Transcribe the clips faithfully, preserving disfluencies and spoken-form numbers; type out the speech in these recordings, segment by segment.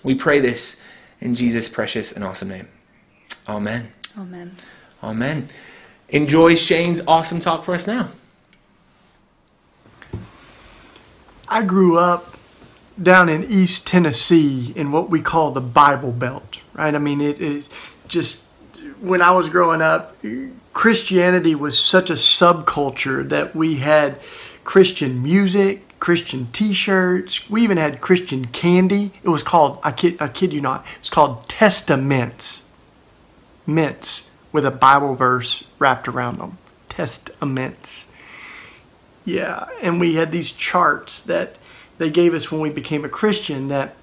We pray this in Jesus' precious and awesome name. Amen. Amen. Amen. Enjoy Shane's awesome talk for us now. I grew up down in East Tennessee in what we call the Bible Belt, right? I mean, it is just, when I was growing up, Christianity was such a subculture that we had Christian music, Christian t-shirts. We even had Christian candy. It was called, I kid, I kid you not, it's called Testaments. Mints with a Bible verse wrapped around them. Testaments. Yeah, and we had these charts that they gave us when we became a Christian that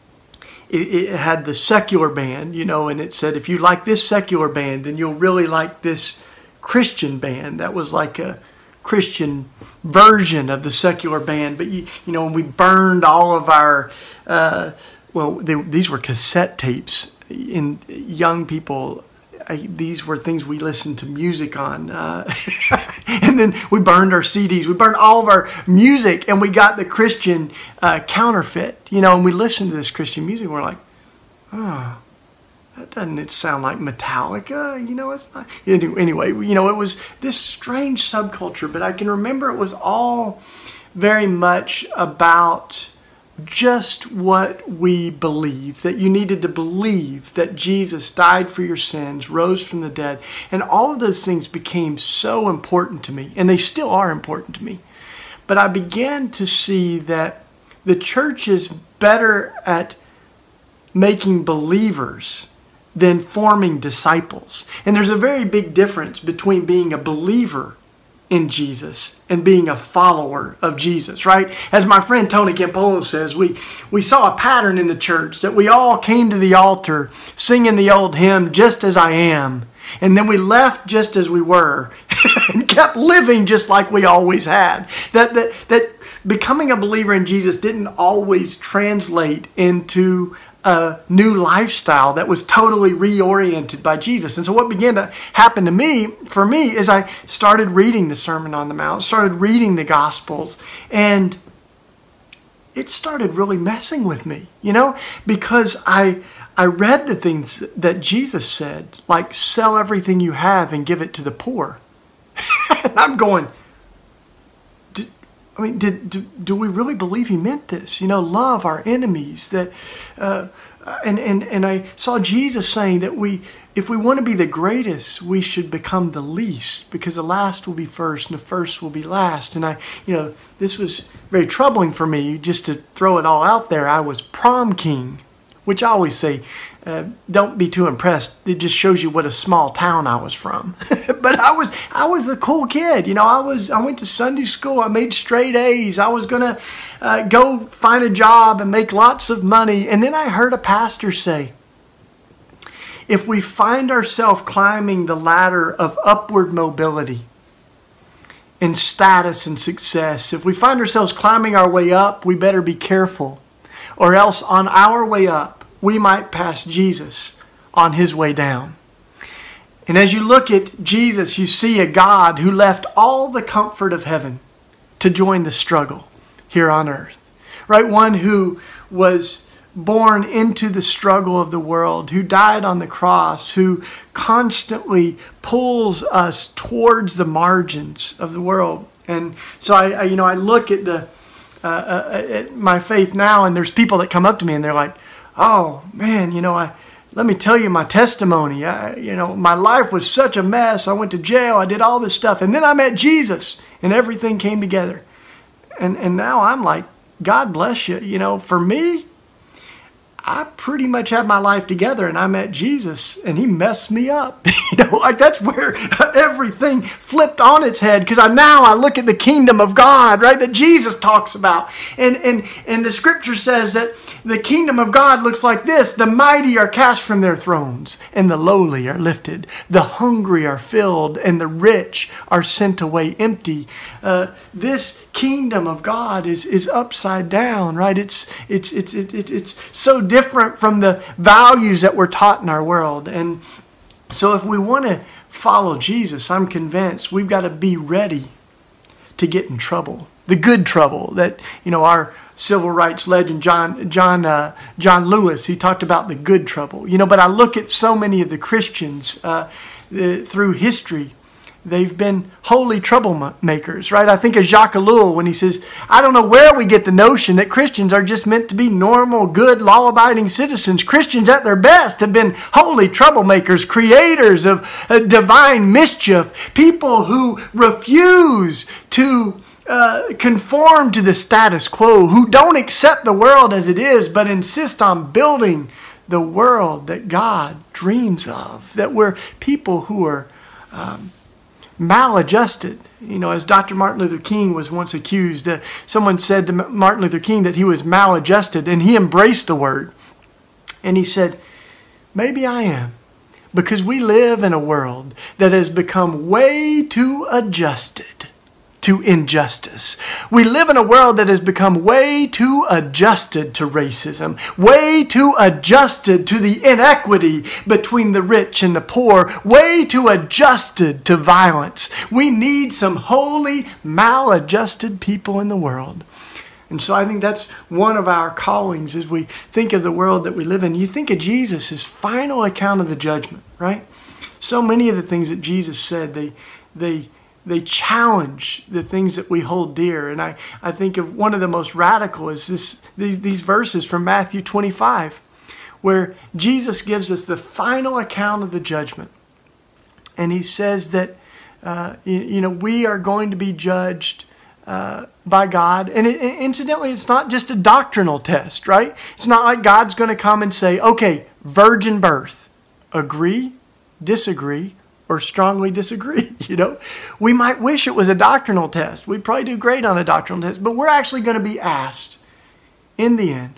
it, it had the secular band, you know, and it said, if you like this secular band, then you'll really like this Christian band. That was like a Christian version of the secular band. But, you, you know, we burned all of our, uh, well, they, these were cassette tapes. In young people, I, these were things we listened to music on. Uh, and then we burned our C Ds. We burned all of our music, and we got the Christian uh, counterfeit. You know, and we listened to this Christian music, and we're like, oh, that doesn't it sound like Metallica? You know, it's not. Anyway, you know, it was this strange subculture, but I can remember it was all very much about just what we believe, that you needed to believe that Jesus died for your sins, rose from the dead. And all of those things became so important to me, and they still are important to me. But I began to see that the church is better at making believers than forming disciples. And there's a very big difference between being a believer in Jesus and being a follower of Jesus, right? As my friend Tony Campolo says, we, we saw a pattern in the church that we all came to the altar singing the old hymn, Just As I Am, and then we left just as we were and kept living just like we always had. That, that, that becoming a believer in Jesus didn't always translate into a new lifestyle that was totally reoriented by Jesus. And so what began to happen to me, for me, is I started reading the Sermon on the Mount, started reading the Gospels, and it started really messing with me, you know, because I I read the things that Jesus said, like sell everything you have and give it to the poor. And I'm going, I mean, did do, do we really believe he meant this? You know, love our enemies. That, uh, and and and I saw Jesus saying that we, if we want to be the greatest, we should become the least, because the last will be first and the first will be last. And I, you know, this was very troubling for me. Just to throw it all out there, I was prom king, which I always say, uh, don't be too impressed. It just shows you what a small town I was from. But I was I was a cool kid. You know, I was I went to Sunday school. I made straight A's. I was gonna uh, go find a job and make lots of money. And then I heard a pastor say, if we find ourselves climbing the ladder of upward mobility and status and success, if we find ourselves climbing our way up, we better be careful, or else on our way up, we might pass Jesus on his way down. And as you look at Jesus, you see a God who left all the comfort of heaven to join the struggle here on earth. Right? One who was born into the struggle of the world, who died on the cross, who constantly pulls us towards the margins of the world. And so I, I you know, I look at the uh, uh, at my faith now, and there's people that come up to me and they're like, oh man, you know, I let me tell you my testimony. I, you know, my life was such a mess. I went to jail. I did all this stuff. And then I met Jesus and everything came together. And and now I'm like, God bless you. You know, for me, I pretty much had my life together, and I met Jesus and he messed me up. You know, like that's where everything flipped on its head, because I now I look at the kingdom of God, right, that Jesus talks about. And and and the scripture says that the kingdom of God looks like this: the mighty are cast from their thrones, and the lowly are lifted. The hungry are filled, and the rich are sent away empty. Uh, this kingdom of God is is upside down, right? It's it's it's it's it's, it's so different from the values that we're taught in our world. And so if we want to follow Jesus, I'm convinced we've got to be ready to get in trouble. the good trouble that, you know, our civil rights legend, John John uh, John Lewis, he talked about the good trouble. You know, but I look at so many of the Christians uh, the, through history. They've been holy troublemakers, right? I think of Jacques Ellul when he says, I don't know where we get the notion that Christians are just meant to be normal, good, law-abiding citizens. Christians at their best have been holy troublemakers, creators of uh, divine mischief, people who refuse to uh, conform to the status quo, who don't accept the world as it is, but insist on building the world that God dreams of, that we're people who are um, maladjusted. You know, as Doctor Martin Luther King was once accused, uh, someone said to Martin Luther King that he was maladjusted, and he embraced the word. And he said, maybe I am, because we live in a world that has become way too adjusted to injustice. We live in a world that has become way too adjusted to racism, way too adjusted to the inequity between the rich and the poor, way too adjusted to violence. We need some holy, maladjusted people in the world. And so I think that's one of our callings as we think of the world that we live in. You think of Jesus, his final account of the judgment, right? So many of the things that Jesus said, they they They challenge the things that we hold dear. And I, I think of one of the most radical is this these, these verses from Matthew twenty-five, where Jesus gives us the final account of the judgment. And he says that, uh, you, you know, we are going to be judged uh, by God. And it, incidentally, it's not just a doctrinal test, right? It's not like God's going to come and say, okay, virgin birth, agree, disagree, or strongly disagree. You know, we might wish it was a doctrinal test. We'd probably do great on a doctrinal test, but we're actually going to be asked in the end,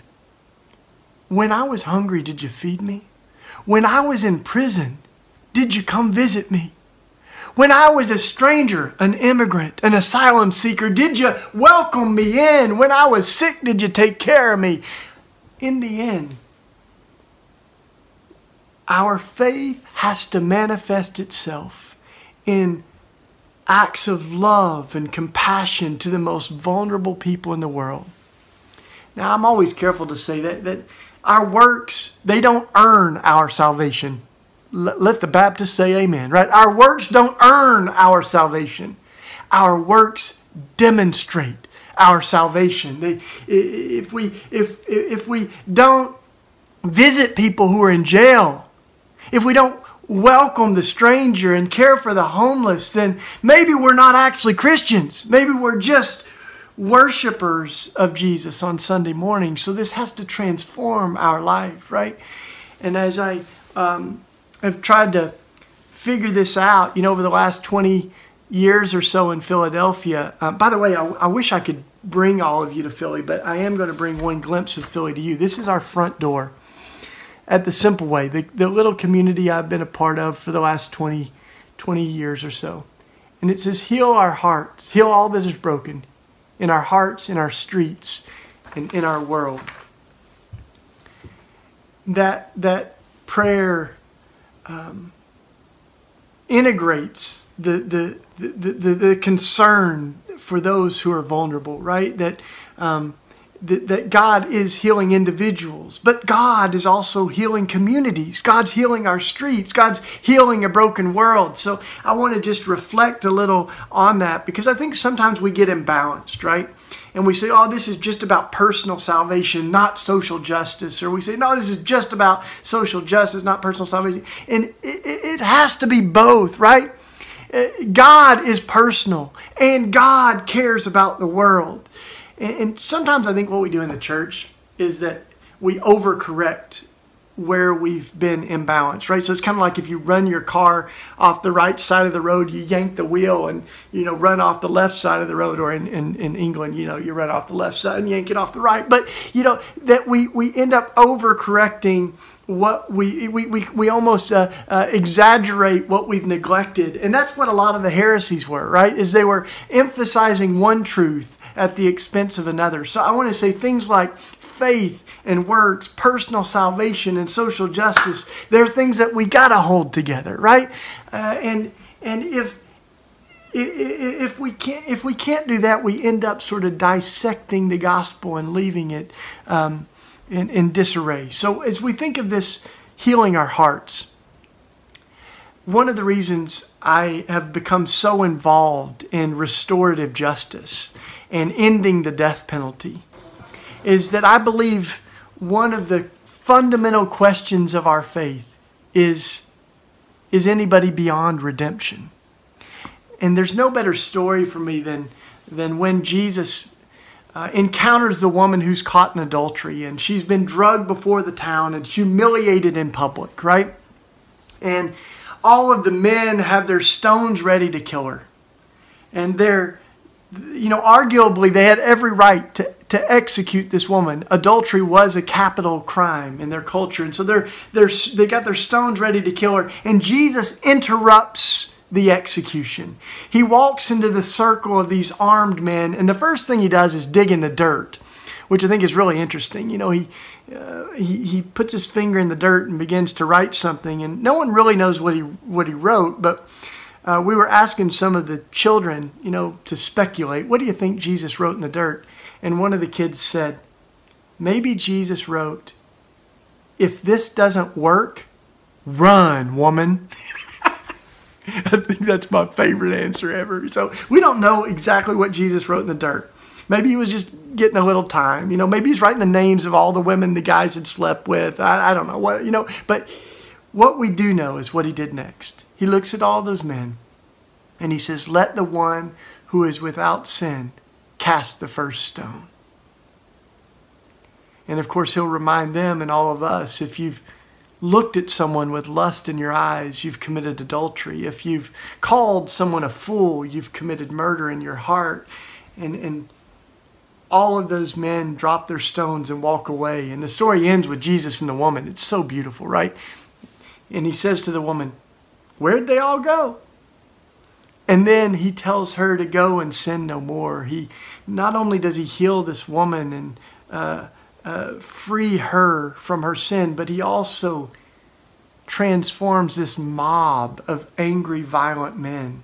when I was hungry, did you feed me? When I was in prison, did you come visit me? When I was a stranger, an immigrant, an asylum seeker, did you welcome me in? When I was sick, did you take care of me? In the end, our faith has to manifest itself in acts of love and compassion to the most vulnerable people in the world. Now, I'm always careful to say that, that our works, they don't earn our salvation. Let, let the Baptists say amen, right? Our works don't earn our salvation. Our works demonstrate our salvation. They, if we, if, if we don't visit people who are in jail, if we don't welcome the stranger and care for the homeless, then maybe we're not actually Christians. Maybe we're just worshipers of Jesus on Sunday morning. So this has to transform our life, right? And as I um, have tried to figure this out, you know, over the last twenty years or so in Philadelphia. Uh, by the way, I, I wish I could bring all of you to Philly, but I am going to bring one glimpse of Philly to you. This is our front door at the Simple Way, the, the little community I've been a part of for the last twenty, twenty years or so. And it says, heal our hearts, heal all that is broken in our hearts, in our streets, and in our world. That, that prayer um, integrates the, the, the, the, the concern for those who are vulnerable, right? That um, that God is healing individuals, but God is also healing communities. God's healing our streets. God's healing a broken world. So I want to just reflect a little on that, because I think sometimes we get imbalanced, right? And we say, oh, this is just about personal salvation, not social justice. Or we say, no, this is just about social justice, not personal salvation. And it, it has to be both, right? God is personal, and God cares about the world. And sometimes I think what we do in the church is that we overcorrect where we've been imbalanced, right? So it's kind of like if you run your car off the right side of the road, you yank the wheel and, you know, run off the left side of the road. Or in, in, in England, you know, you run off the left side and yank it off the right. But, you know, that we, we end up overcorrecting what we, we, we, we almost uh, uh, exaggerate what we've neglected. And that's what a lot of the heresies were, right? Is they were emphasizing one truth at the expense of another. So I want to say things like faith and works, personal salvation and social justice. They're things that we got to hold together, right? Uh, and and if if we can't, if we can't do that, we end up sort of dissecting the gospel and leaving it um, in, in disarray. So as we think of this healing our hearts, one of the reasons I have become so involved in restorative justice and ending the death penalty is that I believe one of the fundamental questions of our faith is, is anybody beyond redemption? And there's no better story for me than, than when Jesus uh, encounters the woman who's caught in adultery, and she's been drugged before the town and humiliated in public, right? And all of the men have their stones ready to kill her. And they're, you know, arguably they had every right to, to execute this woman. Adultery was a capital crime in their culture. And so they're, they're, they got their stones ready to kill her. And Jesus interrupts the execution. He walks into the circle of these armed men, and the first thing he does is dig in the dirt, which I think is really interesting. You know, he, uh, he he puts his finger in the dirt and begins to write something, and no one really knows what he what he wrote. But uh, we were asking some of the children, you know, to speculate. What do you think Jesus wrote in the dirt? And one of the kids said, maybe Jesus wrote, "If this doesn't work, run, woman." I think that's my favorite answer ever. So we don't know exactly what Jesus wrote in the dirt. Maybe he was just getting a little time. You know, maybe he's writing the names of all the women the guys had slept with. I, I don't know what, you know. But what we do know is what he did next. He looks at all those men and he says, let the one who is without sin cast the first stone. And of course, he'll remind them and all of us, if you've looked at someone with lust in your eyes, you've committed adultery. If you've called someone a fool, you've committed murder in your heart. And, and all of those men drop their stones and walk away. And the story ends with Jesus and the woman. It's so beautiful, right? And he says to the woman, where'd they all go? And then he tells her to go and sin no more. He not only does he heal this woman and uh, Uh, free her from her sin, but he also transforms this mob of angry, violent men.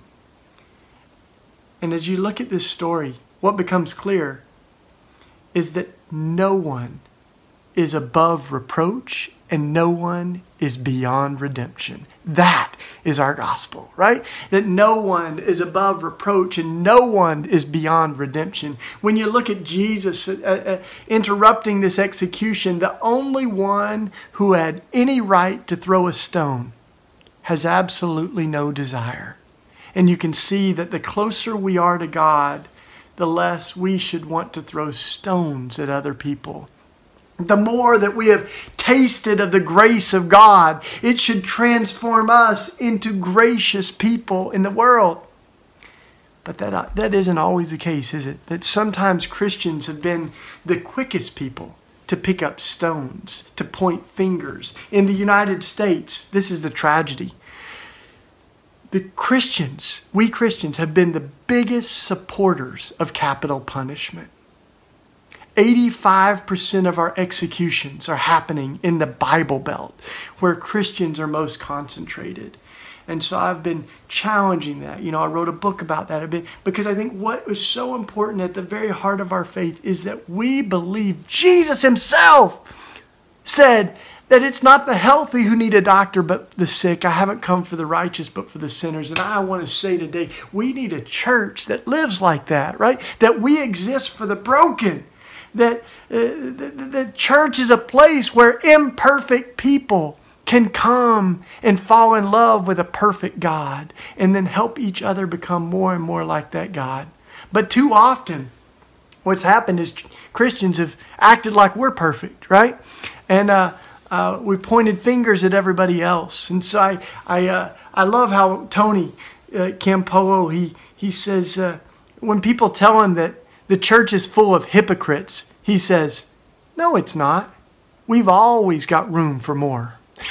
And as you look at this story, what becomes clear is that no one is above reproach and no one is beyond redemption. That is our gospel, right? That no one is above reproach and no one is beyond redemption. When you look at Jesus uh, uh, interrupting this execution, the only one who had any right to throw a stone has absolutely no desire. And you can see that the closer we are to God, the less we should want to throw stones at other people. The more that we have tasted of the grace of God, it should transform us into gracious people in the world. But that, that isn't always the case, is it? That sometimes Christians have been the quickest people to pick up stones, to point fingers. In the United States, this is the tragedy. The Christians, we Christians, have been the biggest supporters of capital punishment. eighty-five percent of our executions are happening in the Bible Belt, where Christians are most concentrated. And so I've been challenging that. You know, I wrote a book about that a bit because I think what is so important at the very heart of our faith is that we believe Jesus himself said that it's not the healthy who need a doctor, but the sick. I haven't come for the righteous, but for the sinners. And I want to say today, we need a church that lives like that, right? That we exist for the broken. That uh, the, the church is a place where imperfect people can come and fall in love with a perfect God and then help each other become more and more like that God. But too often, what's happened is Christians have acted like we're perfect, right? And uh, uh, we pointed fingers at everybody else. And so I I, uh, I love how Tony uh, Campolo, he, he says, uh, when people tell him that the church is full of hypocrites, he says, no, it's not. We've always got room for more.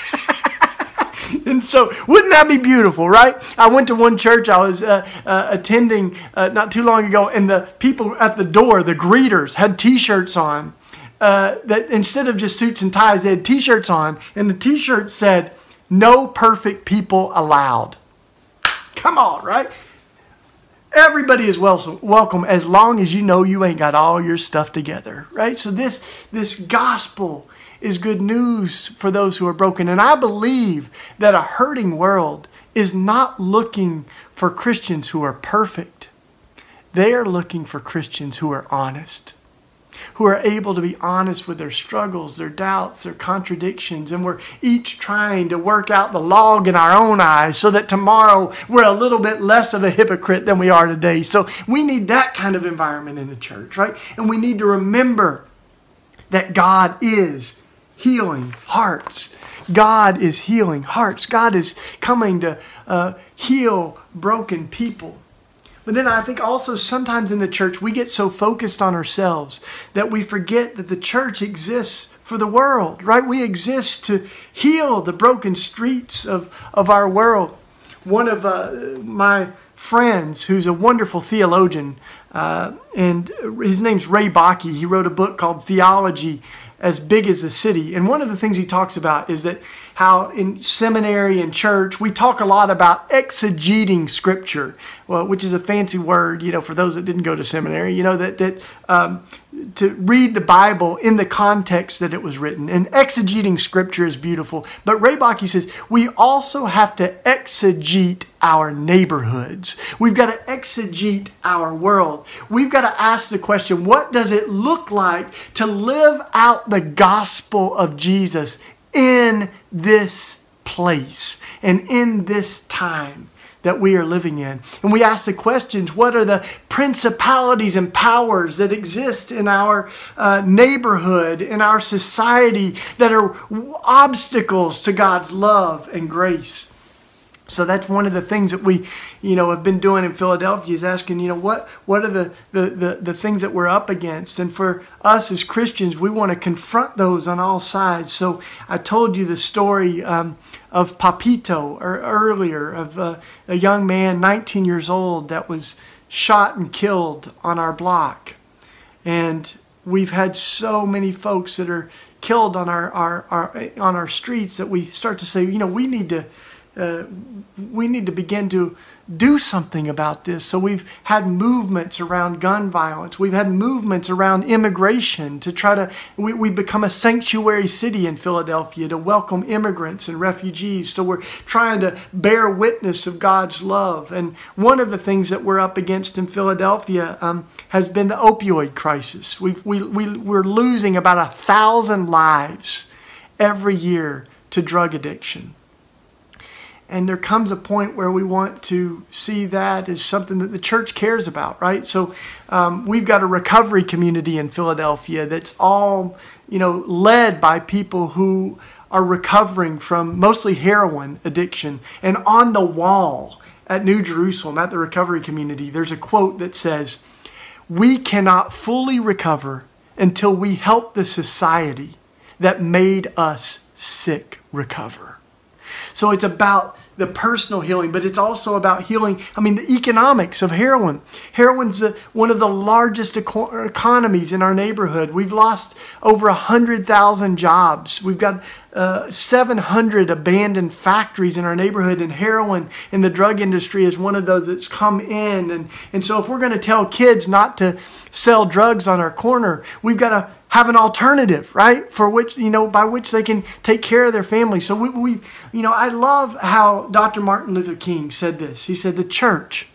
And so, wouldn't that be beautiful, right? I went to one church I was uh, uh, attending uh, not too long ago, and the people at the door, the greeters, had T-shirts on. Uh, that instead of just suits and ties, they had T-shirts on, and the T-shirt said, "No perfect people allowed." Come on, right? Everybody is wel- welcome as long as you know you ain't got all your stuff together, right? So this, this gospel is good news for those who are broken. And I believe that a hurting world is not looking for Christians who are perfect. They are looking for Christians who are honest, who are able to be honest with their struggles, their doubts, their contradictions, and we're each trying to work out the log in our own eyes so that tomorrow we're a little bit less of a hypocrite than we are today. So we need that kind of environment in the church, right? And we need to remember that God is healing hearts. God is healing hearts. God is coming to uh, heal broken people. But then I think also sometimes in the church we get so focused on ourselves that we forget that the church exists for the world, right? We exist to heal the broken streets of, of our world. One of uh, my friends who's a wonderful theologian, uh, and his name's Ray Bakke. He wrote a book called Theology as Big as the City. And one of the things he talks about is that how in seminary and church, we talk a lot about exegeting Scripture, well, which is a fancy word, you know, for those that didn't go to seminary, you know, that, that um, to read the Bible in the context that it was written. And exegeting Scripture is beautiful. But Ray Bakke says, we also have to exegete our neighborhoods. We've got to exegete our world. We've got to ask the question, what does it look like to live out the gospel of Jesus in this place and in this time that we are living in? And we ask the questions, what are the principalities and powers that exist in our uh, neighborhood, in our society, that are obstacles to God's love and grace? So that's one of the things that we, you know, have been doing in Philadelphia, is asking, you know, what what are the, the, the, the things that we're up against? And for us as Christians, we want to confront those on all sides. So I told you the story um, of Papito or earlier, of uh, a young man, nineteen years old, that was shot and killed on our block. And we've had so many folks that are killed on our, our, our on our streets that we start to say, you know, we need to Uh, we need to begin to do something about this. So we've had movements around gun violence. We've had movements around immigration to try to, we, we become a sanctuary city in Philadelphia to welcome immigrants and refugees. So we're trying to bear witness of God's love. And one of the things that we're up against in Philadelphia um, has been the opioid crisis. We've, we, we, we're losing about a thousand lives every year to drug addiction. And there comes a point where we want to see that as something that the church cares about, right? So um, we've got a recovery community in Philadelphia that's all, you know, led by people who are recovering from mostly heroin addiction. And on the wall at New Jerusalem, at the recovery community, there's a quote that says, "We cannot fully recover until we help the society that made us sick recover." So it's about the personal healing, but it's also about healing, I mean, the economics of heroin. Heroin's a, one of the largest eco- economies in our neighborhood. We've lost over one hundred thousand jobs. We've got uh, seven hundred abandoned factories in our neighborhood, and heroin in the drug industry is one of those that's come in. And, and so if we're going to tell kids not to sell drugs on our corner, we've got to have an alternative, right? For which, you know, by which they can take care of their family. So we, we, you know, I love how Doctor Martin Luther King said this. He said, the church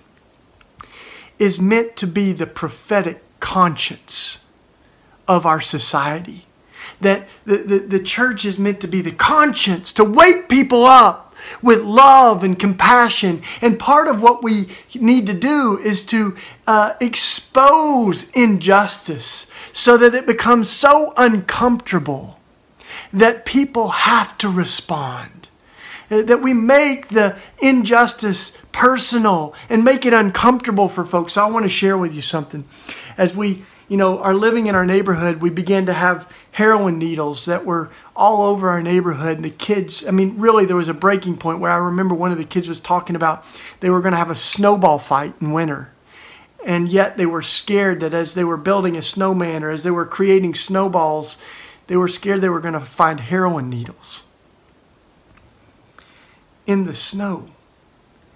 is meant to be the prophetic conscience of our society. That the, the, the church is meant to be the conscience, to wake people up with love and compassion. And part of what we need to do is to uh, expose injustice so that it becomes so uncomfortable that people have to respond. That we make the injustice personal and make it uncomfortable for folks. So I want to share with you something. As we, you know, are living in our neighborhood, we began to have heroin needles that were all over our neighborhood. And the kids, I mean, really there was a breaking point where I remember one of the kids was talking about they were going to have a snowball fight in winter. And yet they were scared that as they were building a snowman or as they were creating snowballs, they were scared they were going to find heroin needles in the snow.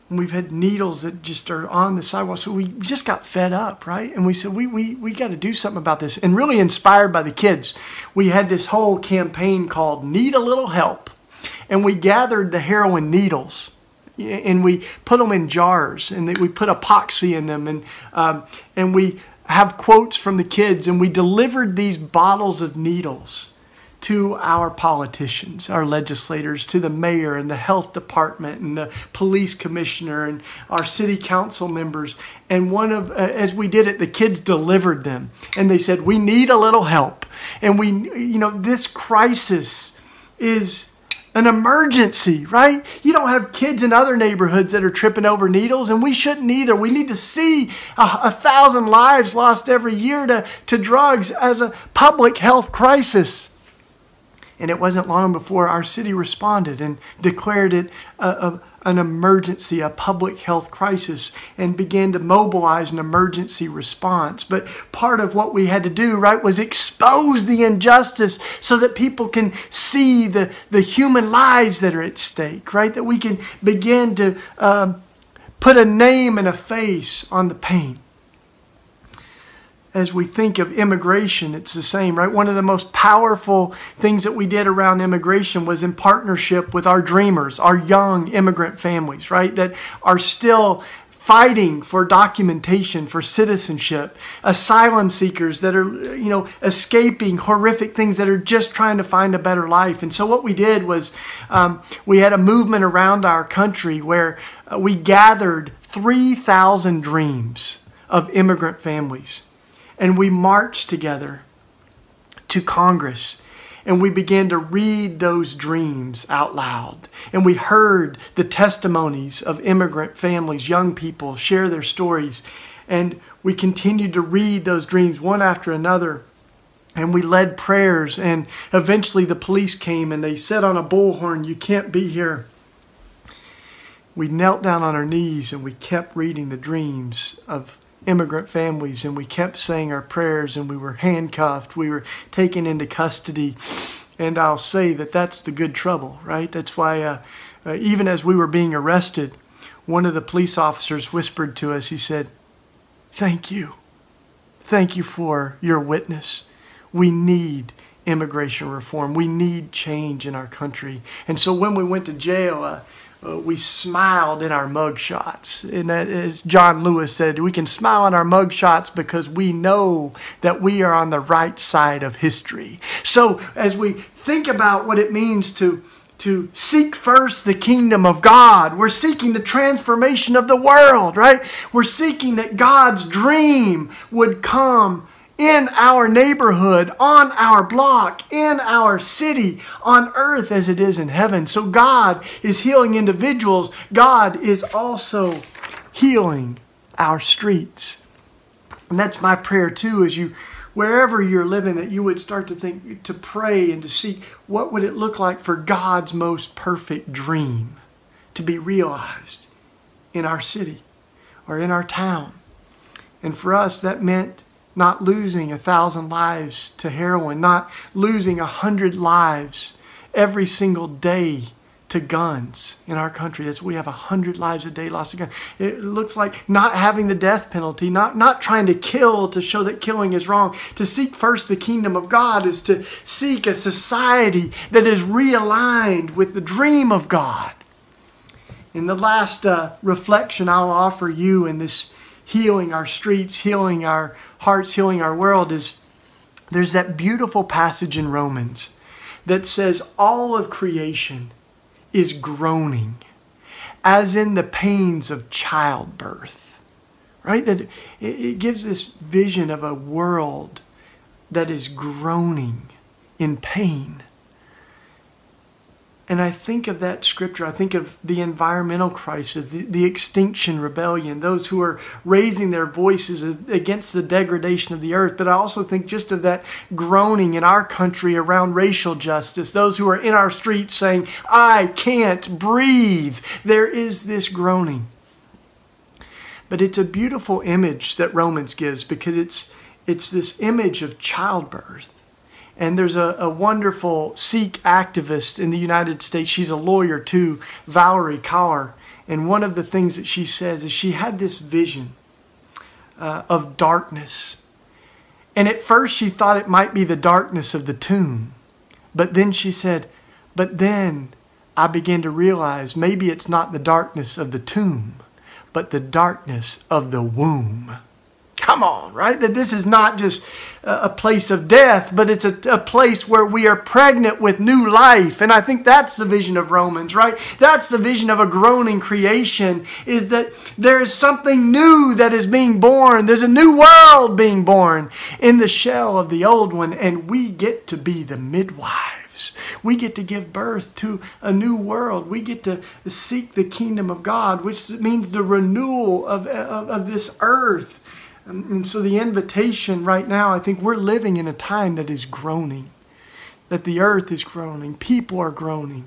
And we've had needles that just are on the sidewalk. So we just got fed up, right? And we said, we, we, we got to do something about this. And really inspired by the kids, we had this whole campaign called Need a Little Help. And we gathered the heroin needles. And we put them in jars. And we put epoxy in them. And, um, and we have quotes from the kids. And we delivered these bottles of needles to our politicians, our legislators, to the mayor and the health department and the police commissioner and our city council members. And one of, uh, as we did it, the kids delivered them. And they said, we need a little help. And we, you know, this crisis is an emergency, right? You don't have kids in other neighborhoods that are tripping over needles, and we shouldn't either. We need to see a, a thousand lives lost every year to, to drugs as a public health crisis. And it wasn't long before our city responded and declared it a, a, an emergency, a public health crisis, and began to mobilize an emergency response. But part of what we had to do, right, was expose the injustice so that people can see the, the human lives that are at stake, right? That we can begin to um, put a name and a face on the pain. As we think of immigration, it's the same, right? One of the most powerful things that we did around immigration was in partnership with our dreamers, our young immigrant families, right? That are still fighting for documentation, for citizenship, asylum seekers that are, you know, escaping horrific things, that are just trying to find a better life. And so what we did was um, we had a movement around our country where uh, we gathered three thousand dreams of immigrant families. And we marched together to Congress, and we began to read those dreams out loud. And we heard the testimonies of immigrant families, young people, share their stories. And we continued to read those dreams one after another. And we led prayers, and eventually the police came and they said on a bullhorn, "You can't be here." We knelt down on our knees and we kept reading the dreams of immigrant families, and we kept saying our prayers, and we were handcuffed, we were taken into custody. And I'll say that that's the good trouble, right? That's why uh, uh, even as we were being arrested, one of the police officers whispered to us, he said, "Thank you. Thank you for your witness. We need immigration reform. We need change in our country." And so when we went to jail, uh, Uh, we smiled in our mug shots. And that, as John Lewis said, we can smile in our mug shots because we know that we are on the right side of history. So as we think about what it means to, to seek first the kingdom of God, we're seeking the transformation of the world, right? We're seeking that God's dream would come in our neighborhood, on our block, in our city, on earth as it is in heaven. So God is healing individuals. God is also healing our streets. And that's my prayer too, as you, wherever you're living, that you would start to think, to pray and to seek, what would it look like for God's most perfect dream to be realized in our city or in our town? And for us, that meant not losing a thousand lives to heroin, not losing a hundred lives every single day to guns in our country. As we have a hundred lives a day lost to guns. It looks like not having the death penalty, not, not trying to kill to show that killing is wrong. To seek first the kingdom of God is to seek a society that is realigned with the dream of God. In the last uh, reflection I'll offer you in this healing our streets, healing our hearts, healing our world, is there's that beautiful passage in Romans that says all of creation is groaning as in the pains of childbirth, right? That it gives this vision of a world that is groaning in pain. And I think of that scripture, I think of the environmental crisis, the, the extinction rebellion, those who are raising their voices against the degradation of the earth. But I also think just of that groaning in our country around racial justice, those who are in our streets saying, "I can't breathe." There is this groaning. But it's a beautiful image that Romans gives, because it's, it's this image of childbirth. And there's a, a wonderful Sikh activist in the United States. She's a lawyer too, Valerie Kaur. And one of the things that she says is she had this vision uh, of darkness. And at first she thought it might be the darkness of the tomb. But then she said, but then I began to realize maybe it's not the darkness of the tomb, but the darkness of the womb. Come on, right? That this is not just a place of death, but it's a, a place where we are pregnant with new life. And I think that's the vision of Romans, right? That's the vision of a groaning creation, is that there is something new that is being born. There's a new world being born in the shell of the old one, and we get to be the midwives. We get to give birth to a new world. We get to seek the kingdom of God, which means the renewal of, of, of this earth. And so the invitation right now, I think we're living in a time that is groaning, that the earth is groaning, people are groaning.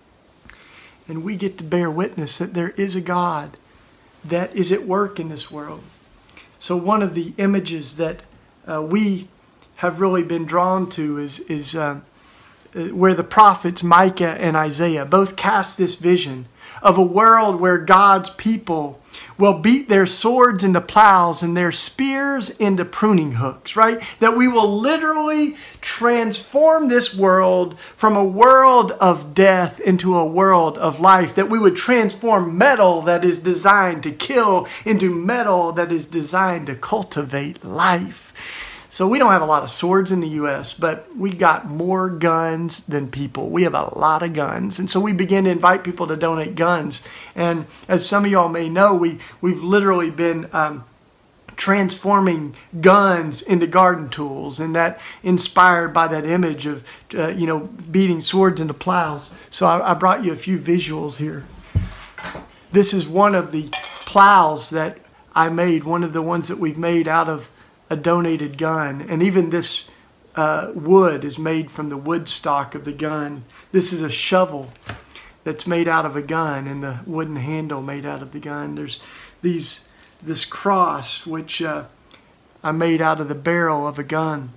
And we get to bear witness that there is a God that is at work in this world. So one of the images that uh, we have really been drawn to is, is uh, where the prophets Micah and Isaiah both cast this vision of a world where God's people will beat their swords into plows and their spears into pruning hooks, right? That we will literally transform this world from a world of death into a world of life. That we would transform metal that is designed to kill into metal that is designed to cultivate life. So we don't have a lot of swords in the U S, but we got more guns than people. We have a lot of guns. And so we begin to invite people to donate guns. And as some of y'all may know, we, we've literally been um, transforming guns into garden tools. And that inspired by that image of, uh, you know, beating swords into plows. So I, I brought you a few visuals here. This is one of the plows that I made, one of the ones that we've made out of a donated gun. And even this uh, wood is made from the wood stock of the gun. This is a shovel that's made out of a gun, and the wooden handle made out of the gun. There's these this cross which uh, I made out of the barrel of a gun.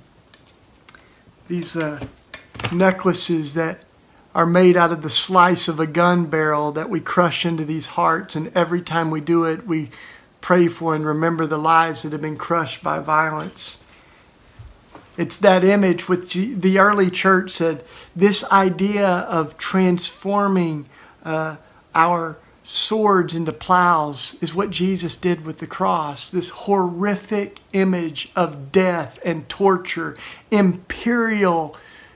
These uh, necklaces that are made out of the slice of a gun barrel that we crush into these hearts, and every time we do it we pray for and remember the lives that have been crushed by violence. It's that image which the early church said, this idea of transforming uh, our swords into plows is what Jesus did with the cross. This horrific image of death and torture, imperial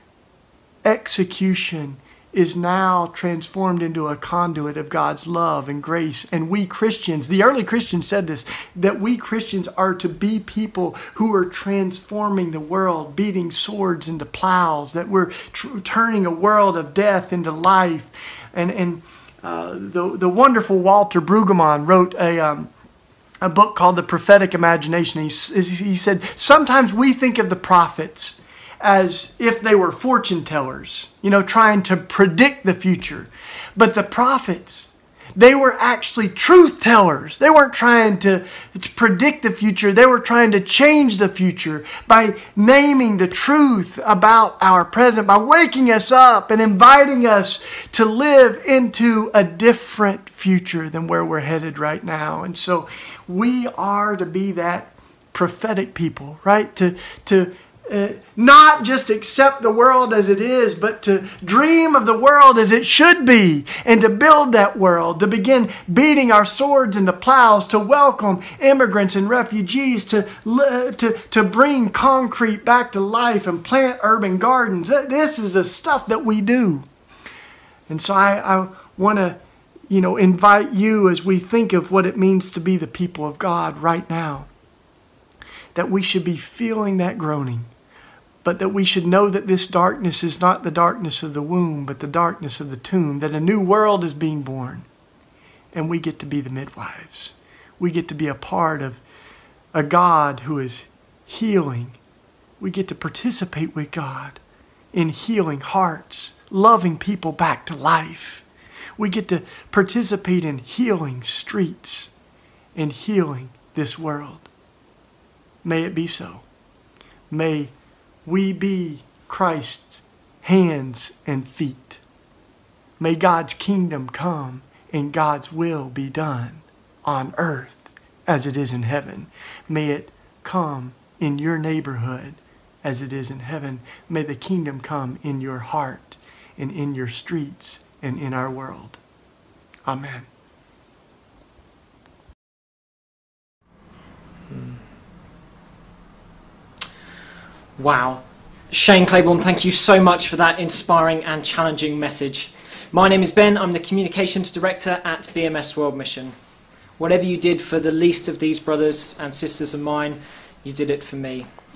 execution, is now transformed into a conduit of God's love and grace. And we Christians, the early Christians said this, that we Christians are to be people who are transforming the world, beating swords into plows, that we're tr- turning a world of death into life. And, and uh, the, the wonderful Walter Brueggemann wrote a... Um, a book called The Prophetic Imagination. He, he said, sometimes we think of the prophets as if they were fortune tellers, you know, trying to predict the future. But the prophets, they were actually truth tellers. They weren't trying to, to predict the future. They were trying to change the future by naming the truth about our present, by waking us up and inviting us to live into a different future than where we're headed right now. And so we are to be that prophetic people, right? To, to, Uh, not just accept the world as it is, but to dream of the world as it should be, and to build that world, to begin beating our swords into plows, to welcome immigrants and refugees, to, uh, to, to bring concrete back to life and plant urban gardens. This is the stuff that we do. And so I, I want to, you know, invite you as we think of what it means to be the people of God right now, that we should be feeling that groaning. But that we should know that this darkness is not the darkness of the womb, but the darkness of the tomb, that a new world is being born. And we get to be the midwives. We get to be a part of a God who is healing. We get to participate with God in healing hearts, loving people back to life. We get to participate in healing streets and healing this world. May it be so. May we be Christ's hands and feet. May God's kingdom come and God's will be done on earth as it is in heaven. May it come in your neighborhood as it is in heaven. May the kingdom come in your heart and in your streets and in our world. Amen. Wow. Shane Claiborne, thank you so much for that inspiring and challenging message. My name is Ben. I'm the Communications Director at B M S World Mission. Whatever you did for the least of these brothers and sisters of mine, you did it for me.